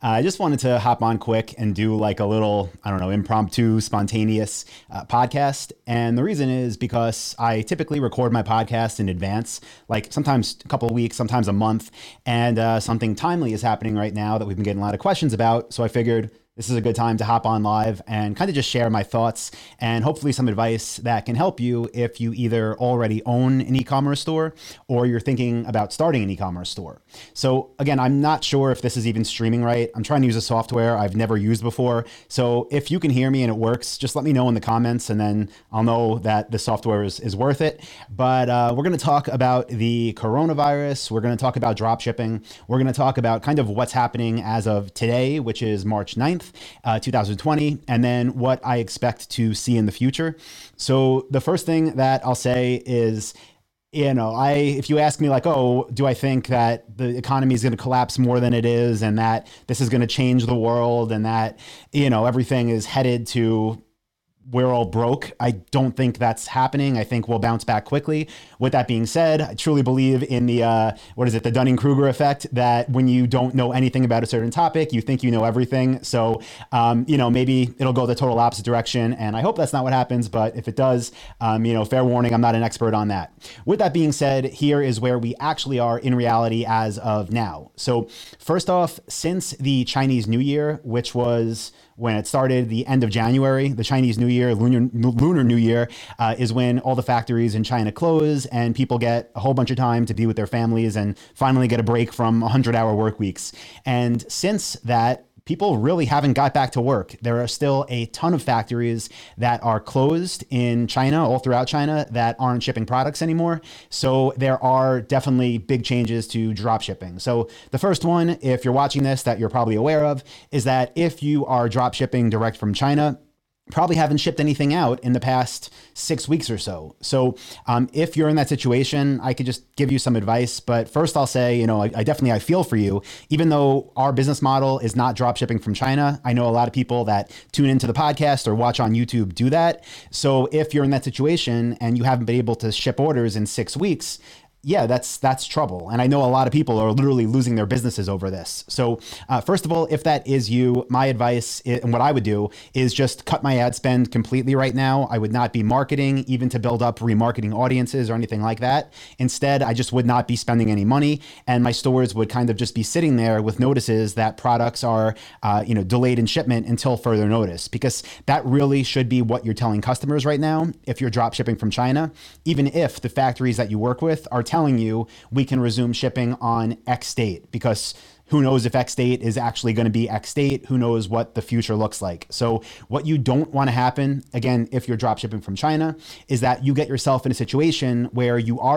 I just wanted to hop on quick and do like a little, I don't know, impromptu, spontaneous podcast. And the reason is because I typically record my podcast in advance, like sometimes a couple of weeks, sometimes a month. And something timely is happening right now that we've been getting a lot of questions about. So I figured this is a good time to hop on live and kind of just share my thoughts and hopefully some advice that can help you if you either already own an e-commerce store or you're thinking about starting an e-commerce store. So again, I'm not sure if this is even streaming right. I'm trying to use a software I've never used before. So if you can hear me and it works, just let me know in the comments and then I'll know that the software is worth it. But we're going to talk about the coronavirus. We're going to talk about drop shipping. We're going to talk about kind of what's happening as of today, which is March 9th. 2020, and then what I expect to see in the future. So the first thing that I'll say is, if you ask me like, oh, do I think that the economy is going to collapse more than it is and that this is going to change the world and that, everything is headed to we're all broke. I don't think that's happening. I think we'll bounce back quickly. With that being said, I truly believe in the, the Dunning-Kruger effect, that when you don't know anything about a certain topic, you think you know everything. So, maybe it'll go the total opposite direction. And I hope that's not what happens. But if it does, fair warning, I'm not an expert on that. With that being said, here is where we actually are in reality as of now. So first off, since the Chinese New Year, which was when it started the end of January, the Chinese New Year, Lunar New Year, is when all the factories in China close and people get a whole bunch of time to be with their families and finally get a break from 100-hour work weeks. And since that, people really haven't got back to work. There are still a ton of factories that are closed in China, all throughout China, that aren't shipping products anymore. So there are definitely big changes to drop shipping. So the first one, if you're watching this, that you're probably aware of, is that if you are drop shipping direct from China, probably haven't shipped anything out in the past 6 weeks or so. So if you're in that situation, I could just give you some advice. But first I'll say, I feel for you. Even though our business model is not drop shipping from China, I know a lot of people that tune into the podcast or watch on YouTube do that. So if you're in that situation and you haven't been able to ship orders in 6 weeks, yeah, that's trouble. And I know a lot of people are literally losing their businesses over this. So first of all, if that is you, my advice and what I would do is just cut my ad spend completely right now. I would not be marketing even to build up remarketing audiences or anything like that. Instead, I just would not be spending any money and my stores would kind of just be sitting there with notices that products are delayed in shipment until further notice, because that really should be what you're telling customers right now if you're drop shipping from China, even if the factories that you work with are telling you we can resume shipping on X date, because who knows if X date is actually going to be X date? Who knows what the future looks like? So what you don't want to happen, again, if you're drop shipping from China, is that you get yourself in a situation where you are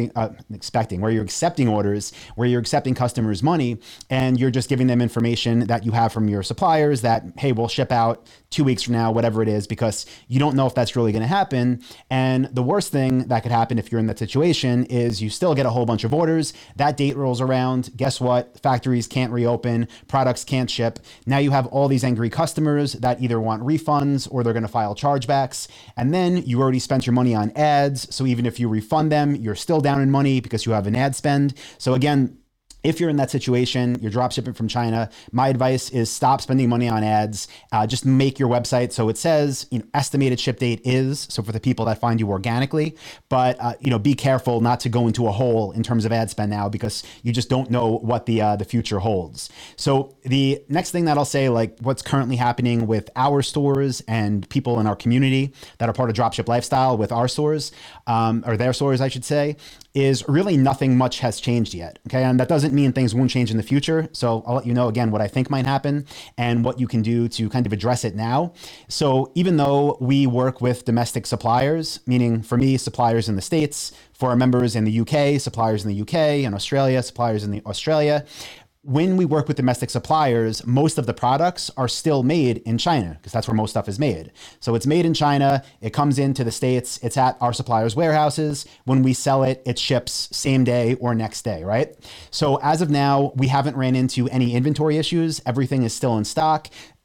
where you're accepting orders, where you're accepting customers' money, and you're just giving them information that you have from your suppliers that, hey, we'll ship out 2 weeks from now, whatever it is, because you don't know if that's really going to happen. And the worst thing that could happen if you're in that situation is you still get a whole bunch of orders. That date rolls around. Guess what? Factories can't reopen, products can't ship. Now you have all these angry customers that either want refunds or they're going to file chargebacks. And then you already spent your money on ads. So even if you refund them, you're still down in money because you have an ad spend. So again, if you're in that situation, you're drop shipping from China, my advice is stop spending money on ads. Just make your website so it says, estimated ship date is, so for the people that find you organically, but be careful not to go into a hole in terms of ad spend now, because you just don't know what the future holds. So the next thing that I'll say, like what's currently happening with our stores and people in our community that are part of Dropship Lifestyle with our stores, or their stores, I should say, is really nothing much has changed yet. Okay. And that doesn't mean things won't change in the future. So I'll let you know again what I think might happen and what you can do to kind of address it now. So even though we work with domestic suppliers, meaning for me, suppliers in the States, for our members in the UK, suppliers in the UK, and Australia, suppliers in Australia, when we work with domestic suppliers, most of the products are still made in China because that's where most stuff is made. So it's made in China, it comes into the States, it's at our suppliers' warehouses. When we sell it, it ships same day or next day, right? So as of now, we haven't ran into any inventory issues. Everything is still in stock.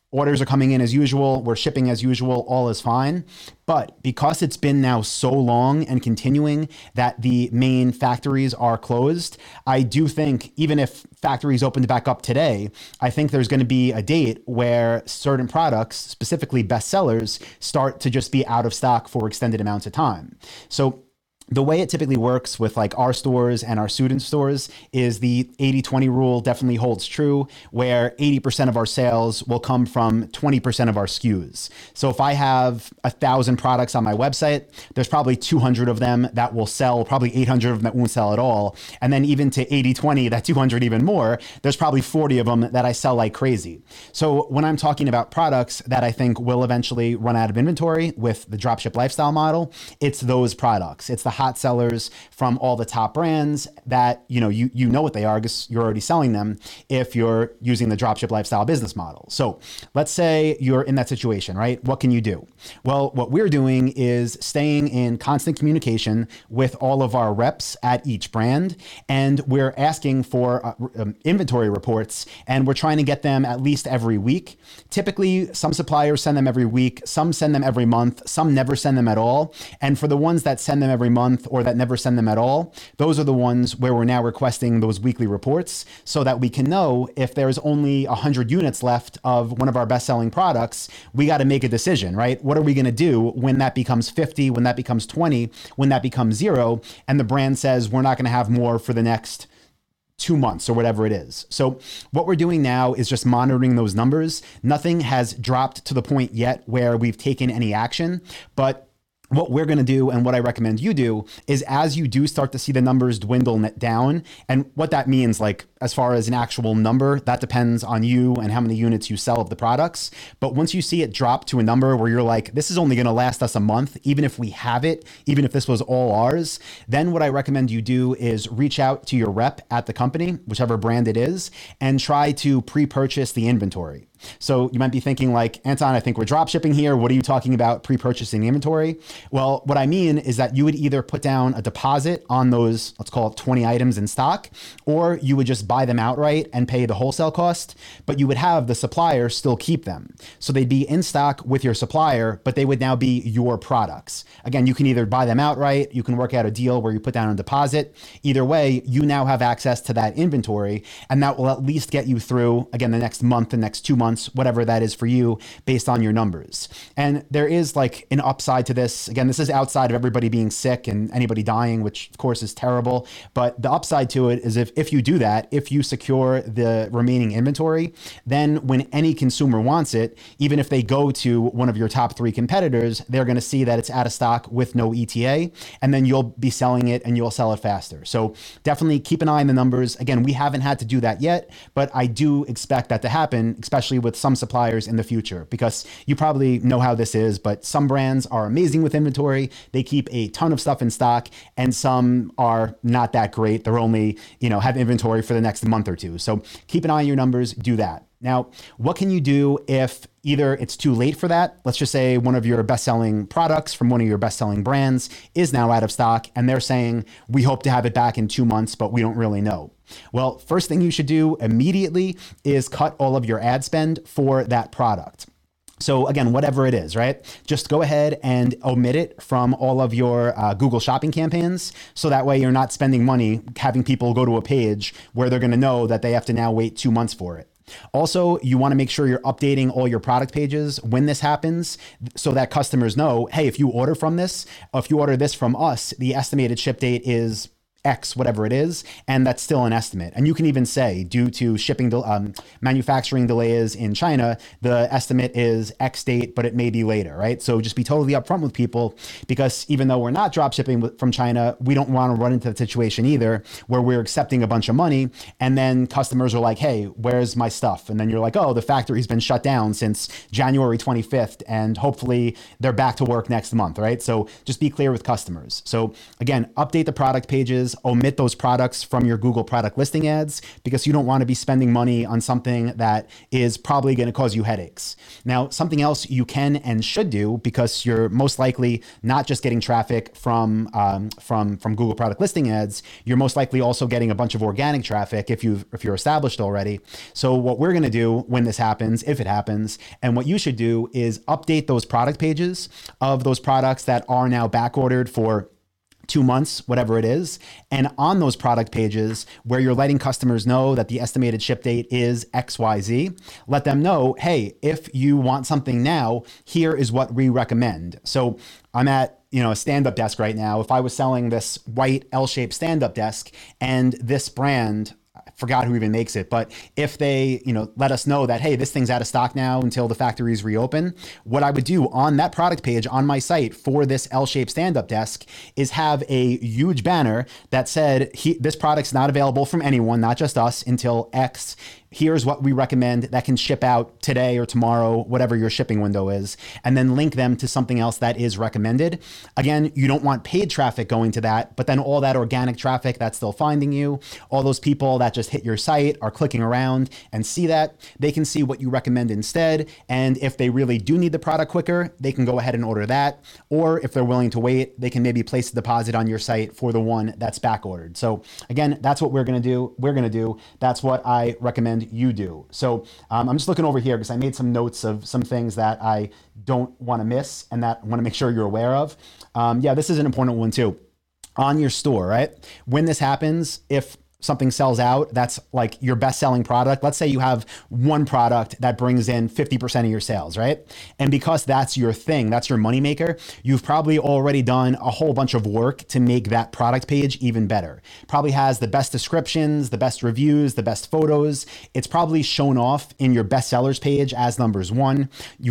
Orders are coming in as usual. We're shipping as usual. All is fine. But because it's been now so long and continuing that the main factories are closed, I do think even if factories opened back up today, I think there's going to be a date where certain products, specifically bestsellers, start to just be out of stock for extended amounts of time. So the way it typically works with like our stores and our student stores is the 80-20 rule definitely holds true, where 80% of our sales will come from 20% of our SKUs. So if I have 1,000 products on my website, there's probably 200 of them that will sell, probably 800 of them that won't sell at all. And then even to 80-20, that 200 even more, there's probably 40 of them that I sell like crazy. So when I'm talking about products that I think will eventually run out of inventory with the dropship lifestyle model, it's those products. It's the hot sellers from all the top brands that, you know what they are because you're already selling them if you're using the dropship lifestyle business model. So let's say you're in that situation, right? What can you do? Well, what we're doing is staying in constant communication with all of our reps at each brand, and we're asking for inventory reports, and we're trying to get them at least every week. Typically, some suppliers send them every week, some send them every month, some never send them at all. And for the ones that send them every month or that never send them at all, those are the ones where we're now requesting those weekly reports so that we can know if there's only 100 units left of one of our best-selling products, we got to make a decision, right? What are we going to do when that becomes 50, when that becomes 20, when that becomes 0, and the brand says we're not going to have more for the next 2 months or whatever it is. So what we're doing now is just monitoring those numbers. Nothing has dropped to the point yet where we've taken any action, but what we're going to do and what I recommend you do is as you do start to see the numbers dwindle down, and what that means, like as far as an actual number, that depends on you and how many units you sell of the products. But once you see it drop to a number where you're like, this is only going to last us a month, even if we have it, even if this was all ours, then what I recommend you do is reach out to your rep at the company, whichever brand it is, and try to pre-purchase the inventory. So you might be thinking like, Anton, I think we're drop shipping here. What are you talking about pre-purchasing the inventory? Well, what I mean is that you would either put down a deposit on those, let's call it 20 items in stock, or you would just buy them outright and pay the wholesale cost, but you would have the supplier still keep them. So they'd be in stock with your supplier, but they would now be your products. Again, you can either buy them outright, you can work out a deal where you put down a deposit. Either way, you now have access to that inventory, and that will at least get you through, again, the next month, the next 2 months, whatever that is for you based on your numbers. And there is like an upside to this. Again, this is outside of everybody being sick and anybody dying, which of course is terrible. But the upside to it is if you do that, if you secure the remaining inventory, then when any consumer wants it, even if they go to one of your top 3 competitors, they're going to see that it's out of stock with no ETA, and then you'll be selling it and you'll sell it faster. So definitely keep an eye on the numbers. Again, we haven't had to do that yet, but I do expect that to happen, especially with some suppliers in the future, because you probably know how this is, but some brands are amazing with inventory. They keep a ton of stuff in stock, and some are not that great. They're only, have inventory for the next month or two. So keep an eye on your numbers, do that. Now, what can you do if either it's too late for that? Let's just say one of your best-selling products from one of your best-selling brands is now out of stock, and they're saying, we hope to have it back in 2 months, but we don't really know. Well, first thing you should do immediately is cut all of your ad spend for that product. So again, whatever it is, right? Just go ahead and omit it from all of your Google shopping campaigns. So that way you're not spending money having people go to a page where they're going to know that they have to now wait 2 months for it. Also, you want to make sure you're updating all your product pages when this happens so that customers know, hey, if you order this from us, the estimated ship date is X, whatever it is, and that's still an estimate. And you can even say, due to shipping, manufacturing delays in China, the estimate is X date, but it may be later, right? So just be totally upfront with people, because even though we're not drop shipping from China, we don't want to run into the situation either where we're accepting a bunch of money and then customers are like, hey, where's my stuff? And then you're like, oh, the factory's been shut down since January 25th, and hopefully they're back to work next month, right? So just be clear with customers. So again, update the product pages. is omit those products from your Google product listing ads because you don't want to be spending money on something that is probably going to cause you headaches. Now, something else you can and should do, because you're most likely not just getting traffic from Google product listing ads, you're most likely also getting a bunch of organic traffic if you're established already. So what we're going to do when this happens, if it happens, and what you should do is update those product pages of those products that are now back ordered for 2 months, whatever it is. And on those product pages where you're letting customers know that the estimated ship date is XYZ, let them know, hey, if you want something now, here is what we recommend. So I'm at a stand-up desk right now. If I was selling this white L-shaped stand-up desk and this brand, I forgot who even makes it, but if they, let us know that, hey, this thing's out of stock now until the factories reopen, what I would do on that product page on my site for this L-shaped stand-up desk is have a huge banner that said, this product's not available from anyone, not just us, until X. Here's what we recommend that can ship out today or tomorrow, whatever your shipping window is, and then link them to something else that is recommended. Again, you don't want paid traffic going to that, but then all that organic traffic that's still finding you, all those people that just hit your site are clicking around and see that, they can see what you recommend instead. And if they really do need the product quicker, they can go ahead and order that. Or if they're willing to wait, they can maybe place a deposit on your site for the one that's back ordered. So again, that's what we're going to do. That's what I recommend you do. So I'm just looking over here because I made some notes of some things that I don't want to miss and that I want to make sure you're aware of. This is an important one too. On your store, right? When this happens, if something sells out, that's like your best selling product. Let's say you have one product that brings in 50% of your sales, right? And because that's your thing, that's your moneymaker, you've probably already done a whole bunch of work to make that product page even better. Probably has the best descriptions, the best reviews, the best photos. It's probably shown off in your best sellers page as number one. You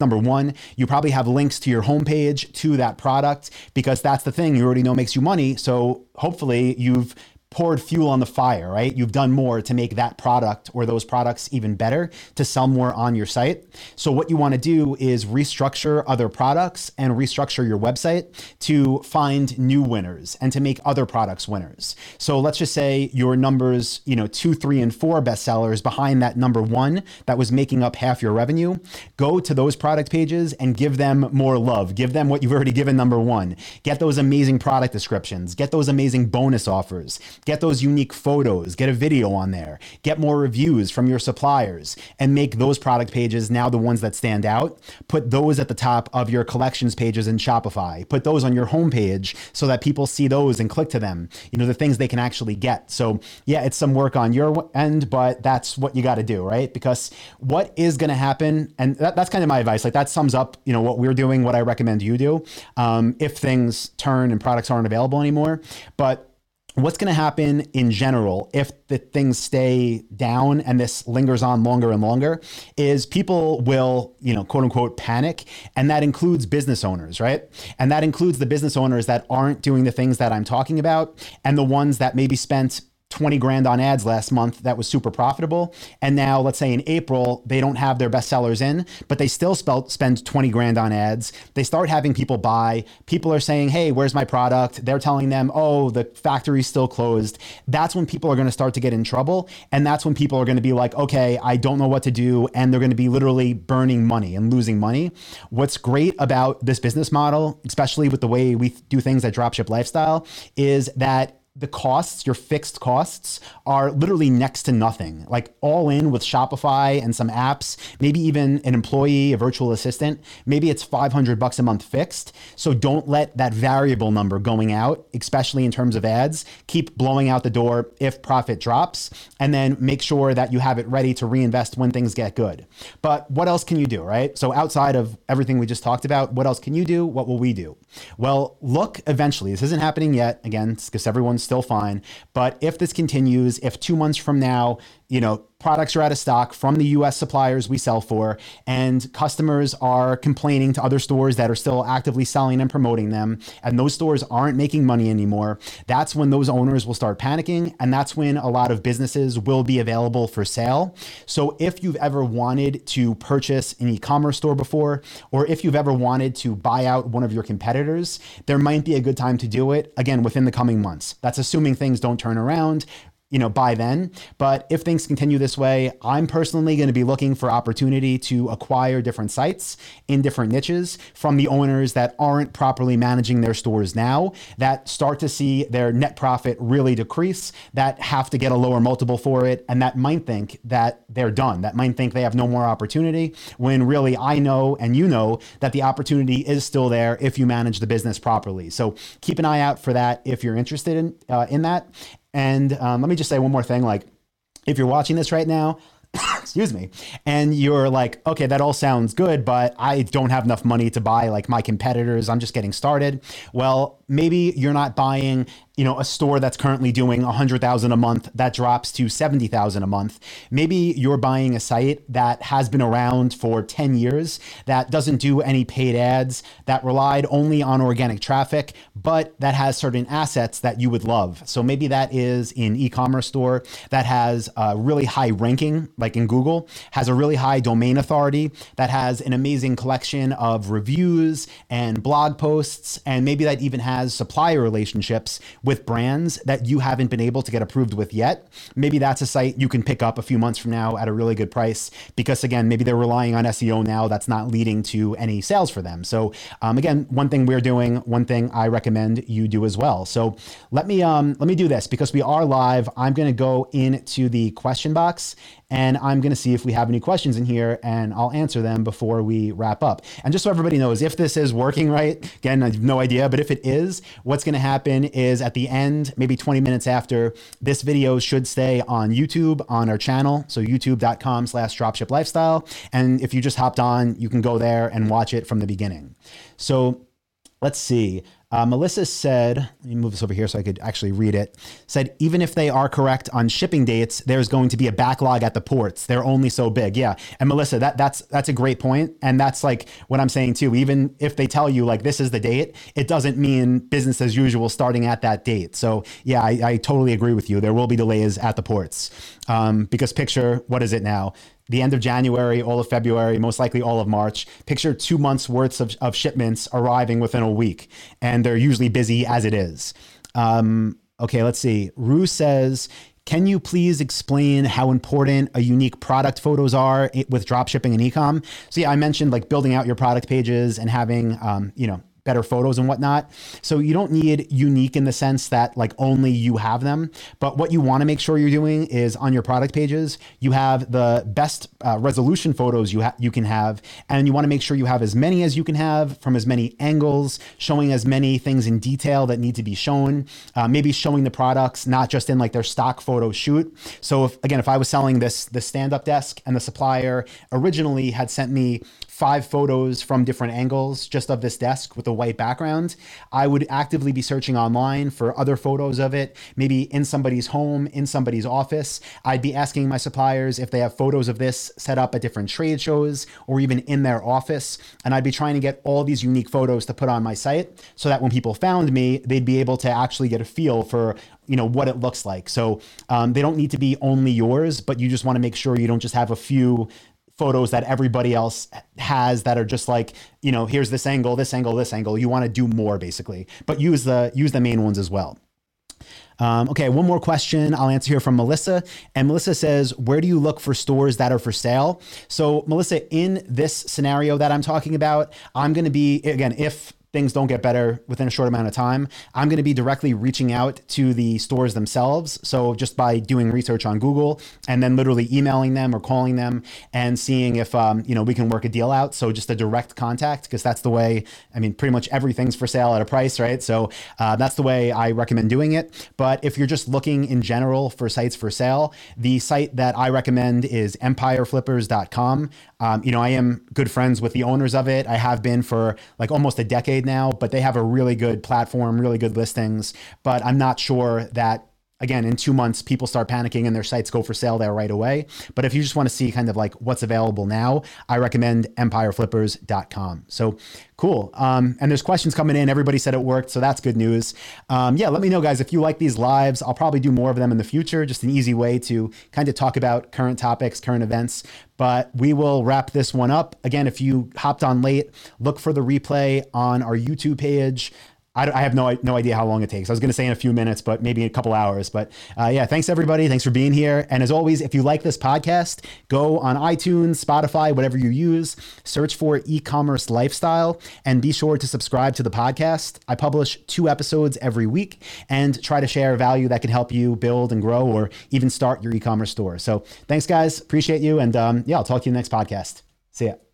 probably have links to your homepage to that product because that's the thing you already know makes you money. So hopefully you've poured fuel on the fire, right? You've done more to make that product or those products even better to sell more on your site. So what you want to do is restructure other products and restructure your website to find new winners and to make other products winners. So let's just say your numbers, 2, 3, and 4 bestsellers behind that number 1 that was making up half your revenue. Go to those product pages and give them more love. Give them what you've already given number 1. Get those amazing product descriptions. Get those amazing bonus offers. Get those unique photos, get a video on there, get more reviews from your suppliers, and make those product pages now the ones that stand out. Put those at the top of your collections pages in Shopify. Put those on your homepage so that people see those and click to them, the things they can actually get. So yeah, it's some work on your end, but that's what you got to do, right? Because what is going to happen, and that's kind of my advice, like that sums up, what we're doing, what I recommend you do, if things turn and products aren't available anymore. But what's going to happen in general if the things stay down and this lingers on longer and longer is people will, quote unquote, panic. And that includes business owners, right? And that includes the business owners that aren't doing the things that I'm talking about and the ones that maybe spent 20 grand on ads last month that was super profitable. And now let's say in April, they don't have their best sellers in, but they still spend 20 grand on ads. They start having people buy. People are saying, hey, where's my product? They're telling them, oh, the factory's still closed. That's when people are going to start to get in trouble. And that's when people are going to be like, okay, I don't know what to do. And they're going to be literally burning money and losing money. What's great about this business model, especially with the way we do things at Dropship Lifestyle, is that the costs, your fixed costs, are literally next to nothing. Like all in with Shopify and some apps, maybe even an employee, a virtual assistant, maybe it's $500 a month fixed. So don't let that variable number going out, especially in terms of ads, keep blowing out the door if profit drops, and then make sure that you have it ready to reinvest when things get good. But what else can you do, right? So outside of everything we just talked about, what else can you do? What will we do? Well, look, eventually, this isn't happening yet, again, because everyone's still fine. But if this continues, if 2 months from now, products are out of stock from the US suppliers we sell for, and customers are complaining to other stores that are still actively selling and promoting them, and those stores aren't making money anymore. That's when those owners will start panicking, and that's when a lot of businesses will be available for sale. So if you've ever wanted to purchase an e-commerce store before, or if you've ever wanted to buy out one of your competitors, there might be a good time to do it, again, within the coming months. That's assuming things don't turn around by then. But if things continue this way, I'm personally going to be looking for opportunity to acquire different sites in different niches from the owners that aren't properly managing their stores now, that start to see their net profit really decrease, that have to get a lower multiple for it, and that might think that they're done, that might think they have no more opportunity, when really I know and you know that the opportunity is still there if you manage the business properly. So keep an eye out for that if you're interested in that. And let me just say one more thing. Like, if you're watching this right now, excuse me, and you're like, okay, that all sounds good, but I don't have enough money to buy like my competitors, I'm just getting started. Well, maybe you're not buying, a store that's currently doing 100,000 a month that drops to 70,000 a month. Maybe you're buying a site that has been around for 10 years, that doesn't do any paid ads, that relied only on organic traffic, but that has certain assets that you would love. So maybe that is an e-commerce store that has a really high ranking, like in Google, has a really high domain authority, that has an amazing collection of reviews and blog posts, and maybe that even has supplier relationships with brands that you haven't been able to get approved with yet. Maybe that's a site you can pick up a few months from now at a really good price, because again, maybe they're relying on SEO now that's not leading to any sales for them. So again, one thing we're doing, one thing I recommend you do as well. So let me do this, because we are live. I'm going to go into the question box and I'm going to see if we have any questions in here, and I'll answer them before we wrap up. And just so everybody knows, if this is working right, again, I have no idea, but if it is, what's going to happen is at the end, maybe 20 minutes after, this video should stay on YouTube on our channel. So youtube.com/dropshiplifestyle. And if you just hopped on, you can go there and watch it from the beginning. So let's see. Melissa said, let me move this over here so I could actually read it, said, even if they are correct on shipping dates, there's going to be a backlog at the ports. They're only so big. Yeah. And Melissa, that's a great point. And that's like what I'm saying too. Even if they tell you like, this is the date, it doesn't mean business as usual starting at that date. So yeah, I totally agree with you. There will be delays at the ports because picture, what is it now? The end of January, all of February, most likely all of March. Picture 2 months worth of shipments arriving within a week, and they're usually busy as it is. Okay, let's see. Rue says, can you please explain how important a unique product photos are with dropshipping and e-com? So yeah, I mentioned like building out your product pages and having, better photos and whatnot. So you don't need unique in the sense that like only you have them, but what you want to make sure you're doing is on your product pages, you have the best resolution photos you can have, and you want to make sure you have as many as you can have from as many angles, showing as many things in detail that need to be shown, maybe showing the products, not just in like their stock photo shoot. So if I was selling the stand-up desk and the supplier originally had sent me 5 photos from different angles just of this desk with a white background, I would actively be searching online for other photos of it, maybe in somebody's home, in somebody's office. I'd be asking my suppliers if they have photos of this set up at different trade shows or even in their office. And I'd be trying to get all these unique photos to put on my site so that when people found me, they'd be able to actually get a feel for what it looks like. So they don't need to be only yours, but you just want to make sure you don't just have a few photos that everybody else has that are just like, here's this angle, this angle, this angle. You want to do more basically, but use the main ones as well. Okay, one more question I'll answer here from Melissa. And Melissa says, where do you look for stores that are for sale? So Melissa, in this scenario that I'm talking about, I'm going to be, again, if things don't get better within a short amount of time, I'm going to be directly reaching out to the stores themselves. So just by doing research on Google and then literally emailing them or calling them and seeing if, we can work a deal out. So just a direct contact, because that's the way, pretty much everything's for sale at a price, right? So that's the way I recommend doing it. But if you're just looking in general for sites for sale, the site that I recommend is empireflippers.com. I am good friends with the owners of it. I have been for like almost a decade now, but they have a really good platform, really good listings, but I'm not sure that again, in 2 months, people start panicking and their sites go for sale there right away. But if you just want to see kind of like what's available now, I recommend empireflippers.com. So cool. And there's questions coming in. Everybody said it worked, so that's good news. Yeah, let me know, guys, if you like these lives. I'll probably do more of them in the future. Just an easy way to kind of talk about current topics, current events. But we will wrap this one up. Again, if you hopped on late, look for the replay on our YouTube page. I have no idea how long it takes. I was going to say in a few minutes, but maybe a couple hours. But yeah, thanks everybody. Thanks for being here. And as always, if you like this podcast, go on iTunes, Spotify, whatever you use, search for e-commerce lifestyle, and be sure to subscribe to the podcast. I publish 2 episodes every week and try to share value that can help you build and grow or even start your e-commerce store. So thanks, guys. Appreciate you. And yeah, I'll talk to you in the next podcast. See ya.